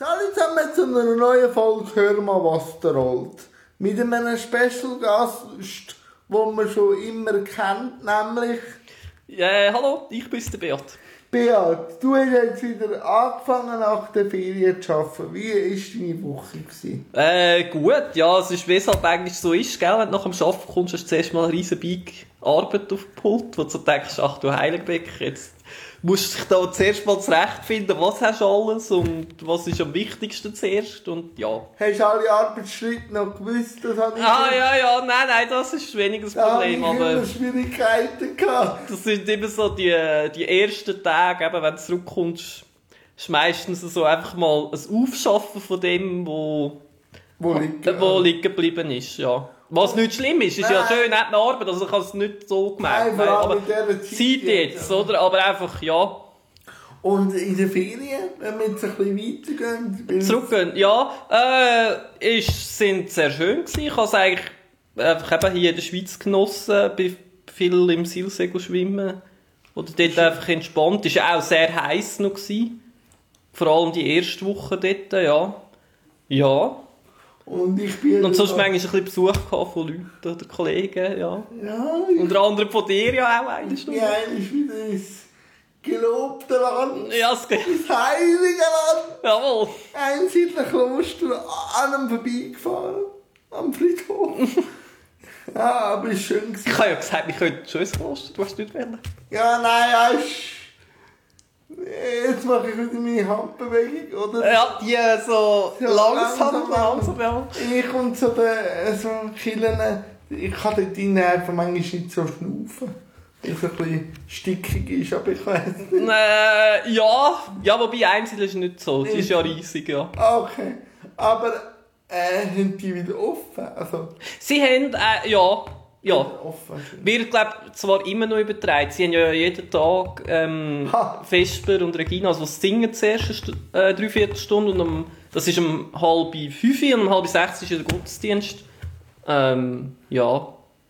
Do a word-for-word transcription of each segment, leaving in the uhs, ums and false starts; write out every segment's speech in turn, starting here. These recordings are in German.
Hallo zusammen zu einer neuen Folge «Hör mal, was da rollt». Mit einem Special Gast, den man schon immer kennt, nämlich... Ja, hallo, ich bin der Beat. Beat, du hast jetzt wieder angefangen nach der Ferien zu arbeiten. Wie war deine Woche gewesen? Äh, gut, ja, es ist, wie es halt eigentlich so ist, gell? Wenn du nach dem Arbeiten kommst, hast du zuerst mal eine riesen Big Arbeit auf dem Pult, wo du so denkst, ach du Heiligenbeck, jetzt musst du dich da zuerst mal zurechtfinden, was hast du alles und was ist am wichtigsten zuerst und ja. Hast du alle Arbeitsschritte noch gewusst? Das habe ich Ah, ja, ja, nein, nein, das ist weniger das Problem, da habe ich aber immer Schwierigkeiten gehabt. das sind immer so die, die ersten Tage, eben, wenn du zurückkommst, ist meistens so einfach mal ein Aufschaffen von dem, wo, Wo liegt wo liegen geblieben ist, ja. Was nicht schlimm ist, ist Nein. ja schön, nicht eine Arbeit, also ich habe es nicht so gemeint. Nein, vor allem aber in dieser Zeit Zeit jetzt, jetzt, ja. oder? Aber einfach, ja. Und in den Ferien, wenn wir jetzt ein bisschen weitergehen... weil- Zurückgehen, ja, äh, ist, sind sehr schön gewesen. Ich habe es eigentlich einfach eben hier in der Schweiz genossen, bin viel im Seilsegel schwimmen. Oder dort einfach entspannt. Es war auch sehr heiß noch gewesen. Vor allem die erste Woche dort, ja. Ja. Und ich bin... Und sonst manchmal ein bisschen Besuch gehabt von Leuten oder Kollegen, ja. Ja, ich... Unter anderem von dir ja auch eine Ja, Stunde. ist wieder ins gelobte Land, Ja, es geht. ins heilige Land, Jawohl. einsiedler Kloster, an einem vorbeigefahren, am Friedhof. Ja, aber es war schön. Ich habe ja gesagt, wir könnten schon ins Kloster, du hast nicht wollen. Ja, nein, weißt du, jetzt mache ich wieder meine Handbewegung, oder? Ja, die so, So langsam, langsam, langsam, ja. Ich und so der, so Killen, ich kann dort drinnen einfach manchmal nicht so schnaufen. Weil es ein bisschen stickig ist, aber ich weiss nicht. Äh, ja, ja, wobei Einzel ist nicht so, die ist ja riesig, ja. Okay, aber äh, haben die wieder offen? Also, Sie haben, äh, ja, ja. offen. Wird, glaube ich, zwar immer noch übertragen. Sie haben ja jeden Tag ähm, Ha. Vesper und Regina, also das Singen zuerst eine Stu- äh, dreiviertel Stunde und um, das ist um halb fünf und um halb sechs ist ja der Gottesdienst. Ähm, ja.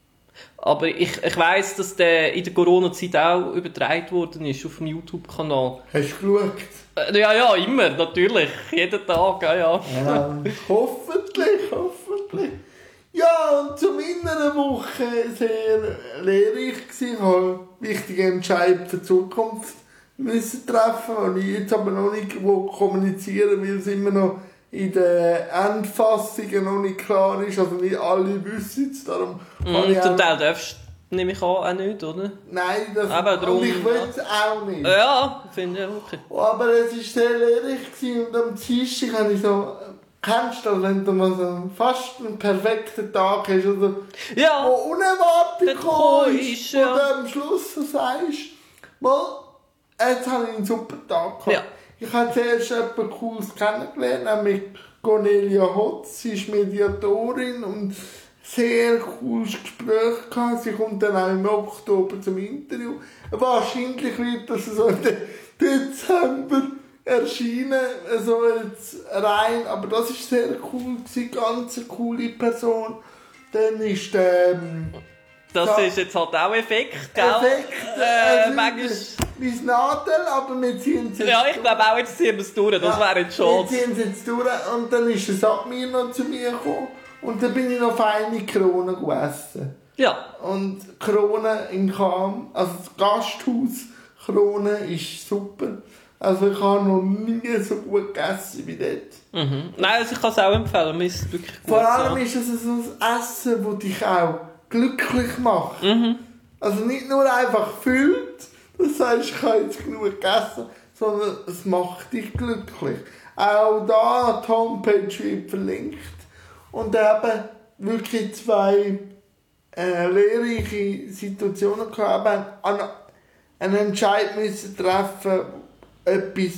Aber ich, ich weiss, dass der in der Corona-Zeit auch übertragen worden ist auf dem YouTube-Kanal. Hast du geschaut? Äh, ja, ja, immer, natürlich. Jeden Tag, ja, ja. Ja, hoffentlich, hoffentlich. Ja, und zu meiner Woche sehr lehrreich gewesen. Ich habe wichtige Entscheidungen für die Zukunft müssen treffen, und ich jetzt aber noch nicht wo kommunizieren, weil es immer noch in den Endfassungen noch nicht klar ist. Also nicht alle wissen es, darum habe Mhm, ich zum auch- Teil darfst du, nehme ich an, auch nicht, oder? Nein, das, Eben drum, und ich will es auch nicht. Ja, finde ich okay. Aber es war sehr lehrreich gewesen, und am Dienstag habe ich so, kennst du das, wenn du mal so fast einen perfekten Tag hast, oder Ja, wo unerwartet Der gekommen gekommen ist, ist, wo ja. du am Schluss so sagst, mal, jetzt habe ich einen super Tag gehabt. Ja. Ich habe zuerst jemanden Cooles kennengelernt, nämlich Cornelia Hotz, sie ist Mediatorin und sehr cooles Gespräch gehabt. Sie kommt dann auch im Oktober zum Interview. Wahrscheinlich wird das so im Dezember erscheinen, so jetzt rein, aber das ist sehr cool gewesen, ganz eine coole Person. Dann ist der ähm, das Ja. ist jetzt halt auch Effekt, gell? Effekt, Äh, also manchmal... mein Nadel, aber wir ziehen es jetzt Ja, ich glaube auch, jetzt ziehen wir es durch, das Ja, wäre jetzt wir schade. ziehen es jetzt durch, und dann ist der Samir noch zu mir gekommen und dann bin ich noch feine Kronen gegessen. Ja, Und Krone in Cham, also das Gasthaus Krone ist super. Also ich habe noch nie so gut gegessen wie dort. mhm. Nein, also ich kann es auch empfehlen, mir ist es wirklich gut. Vor allem ja. ist es so ein Essen, das dich auch glücklich macht. Mhm. Also nicht nur einfach füllt, du sagst, ich habe jetzt genug gegessen, sondern es macht dich glücklich. Auch da die Homepage wird verlinkt. Und eben wirklich zwei äh, lehrreiche Situationen gehabt, eben an- einen Entscheid müssen treffen, etwas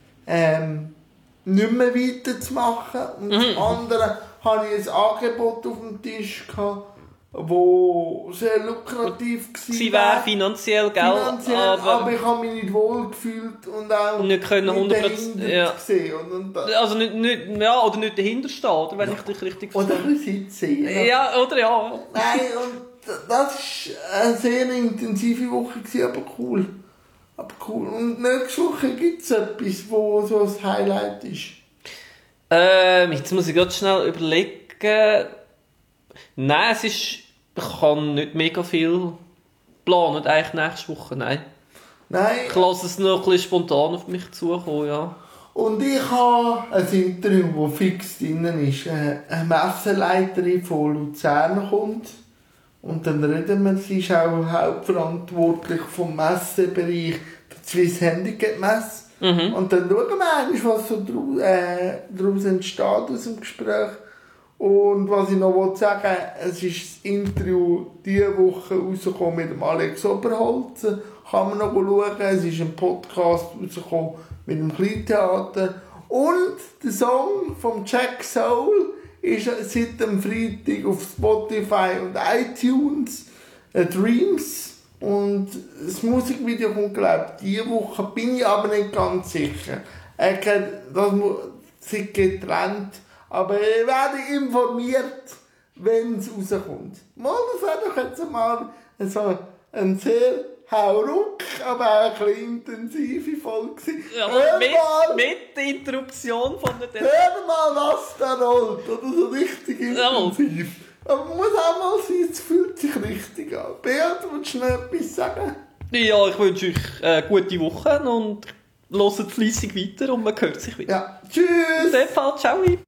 ähm, nicht mehr weiterzumachen. Und Mhm. zum anderen hatte ich ein Angebot auf dem Tisch gehabt, wo sehr lukrativ Sie war. wäre finanziell, gell? Finanziell, aber, aber, ich habe mich nicht wohl gefühlt und auch Nicht können hundert Prozent, dahinter ja. gesehen. Und, und, da- also nicht, nicht, ja, oder nicht dahinter stehen, oder, wenn ich dich richtig oder verstehe. ein bisschen sitzen. Ja, oder ja. Nein, und das war eine sehr intensive Woche, gewesen, aber cool. Aber cool. Und nächste Woche gibt es etwas, wo so ein Highlight ist. Ähm, jetzt muss ich gerade schnell überlegen. Nein, es ist... Ich kann nicht mega viel planen, eigentlich nächste Woche, nein. Nein. Ich lasse es noch ein bisschen spontan auf mich zukommen, ja. Und ich habe ein Interview, das fix drin ist. Eine Messeleiterin von Luzern kommt. Und dann reden wir, sie ist auch hauptverantwortlich vom Messebereich der Swiss Handicap Messe. Mhm. Und dann schauen wir eigentlich, was so daraus äh, daraus entsteht aus dem Gespräch. Und was ich noch sagen wollte, es ist das Interview diese Woche rausgekommen mit dem Alex Oberholzer. Kann man noch schauen. Es ist ein Podcast rausgekommen mit dem Kleintheater. Und der Song von Jack Soul ist seit dem Freitag auf Spotify und iTunes äh, Dreams. Und das Musikvideo kommt, glaube ich, diese Woche, bin ich aber nicht ganz sicher. Er kann, das sind getrennt, aber ich werde informiert, wenn es rauskommt. Mal, das wäre doch jetzt mal so ein sehr hauruck, aber auch ein bisschen intensive Folge gewesen. Ja, hör mit, mal, mit der Interruption von der... hör mal, was da rollt, oder so richtig intensiv. Aber man muss auch mal sein, es fühlt sich richtig an. Beat, willst du noch etwas sagen? Ja, ich wünsche euch eine gute Woche und hört fleissig weiter und man hört sich wieder. Ja, tschüss! In dem Fall, ciao!